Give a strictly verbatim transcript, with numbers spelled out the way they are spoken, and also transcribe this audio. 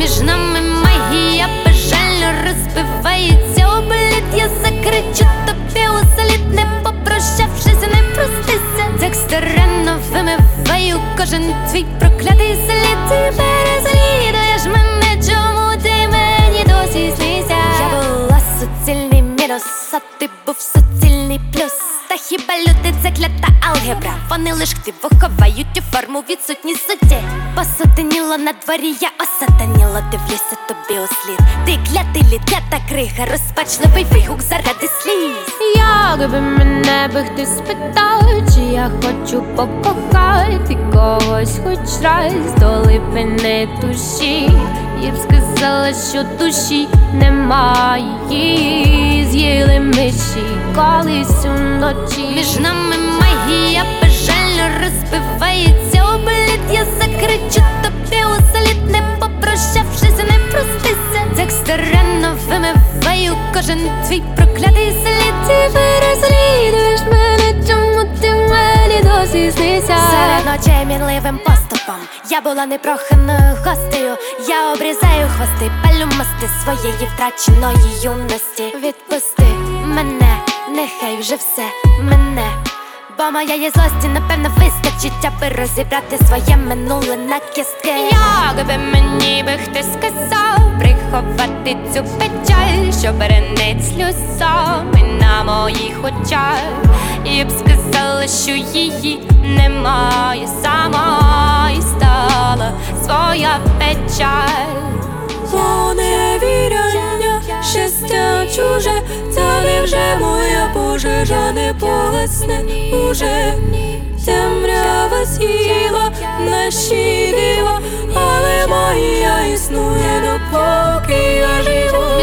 Між нами магія безжально розбивається об лід. Я закричу тобі у слід, не попрощавшись, не простися. Декстеренно вимиваю кожен твій проклятий слід. Ти переслідуєш мене, чому ти мені досі снися? Я була суцільний мінус, а ти був суцільний плюс. Та хіба люди це клята алгебра? Вони лиш хтиво ховають у форму відсутні суті. Посатаніло на дворі, я осатаніло, дивлюся тобі у слід. Ти клятий лід, клята крига, розпачливий вигук заради сліз. Якби мене би хтось спитав, чи я хочу покохати когось хоч раз до глибини душі, я б сказала, що душі немає, її з'їли миші колись уночі. Між нами магія безжально розбивається об лід. Я закричу тобі у слід, не попрощавшись, не простися. Декстеренно вимиваю кожен твій проклятий слід. Ти переслідуєш мене, чому ти мені досі снися? Серед ночей мінливим поступом я була непроханою гостею. Я обрізаю хвости, палю мости своєї втраченої юності. Відпусти мене, нехай вже все мене, бо моєї злості напевно вистачить, аби розібрати своє минуле на кістки. Якби мені би хтось сказав приховати цю печаль, що беренить сльозами на моїх очах, я б сказала, що її немає, сама і стала своя печаль. Поневіряння, щастя чуже, це невже моя пожежа не погасне уже. Темрява з'їла наші дива, але моя існує, допоки я живу.